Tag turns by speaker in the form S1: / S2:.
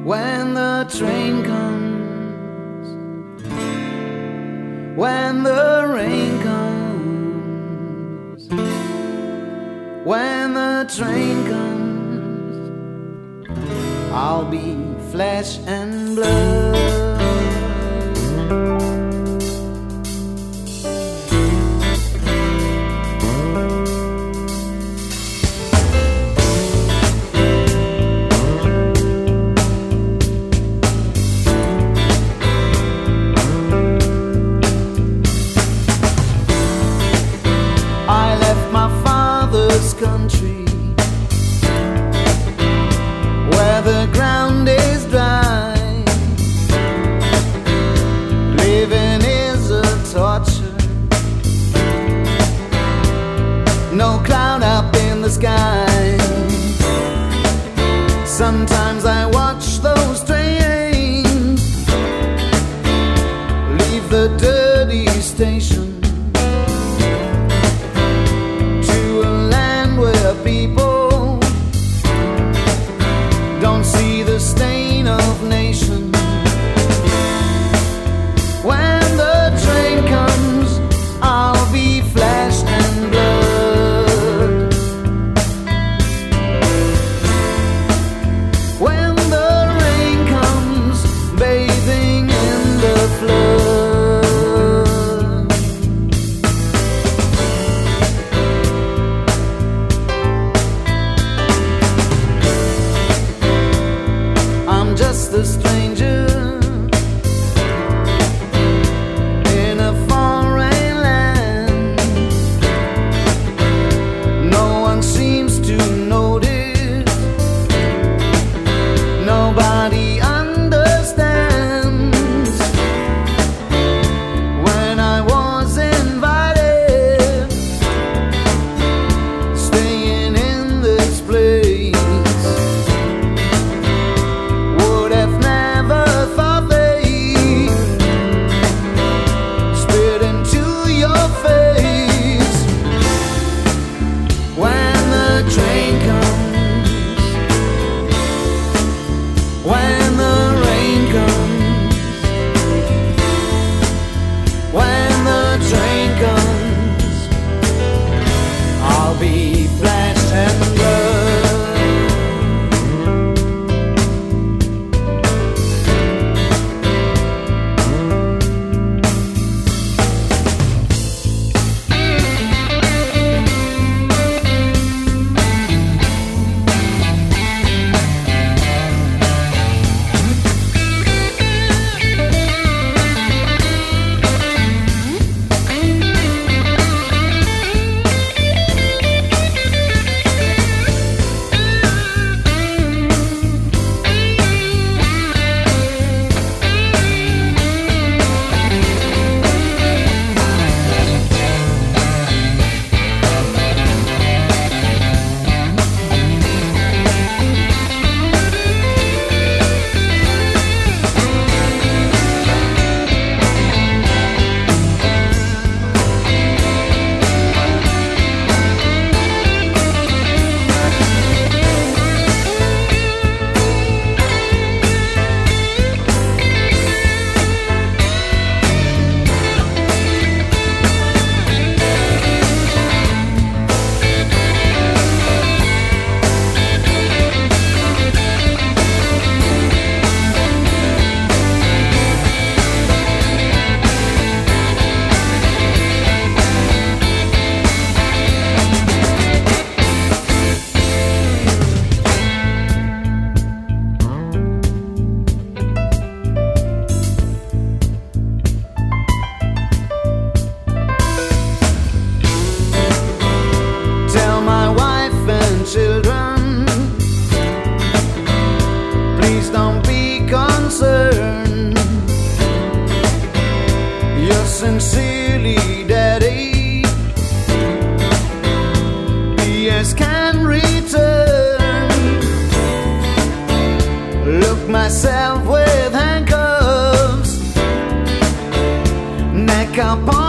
S1: when the train comes, when the rain comes, when the train comes, I'll be flesh and blood. Country where the ground is dry, living is a torture, no cloud up in the sky. Sometimes I watch those trains leave the dirty station, people don't see the stain of nation. When the train comes, I'll be flesh and blood. When the rain comes, bathing in the flood. Just a stranger in a foreign land. No one seems to notice, nobody understands. When I was invited, staying in this place, when the rain comes, when the train comes, I'll be flesh and blood. Children, please don't be concerned. You're sincerely Daddy. P.S. can return. Look myself with handcuffs, neck up on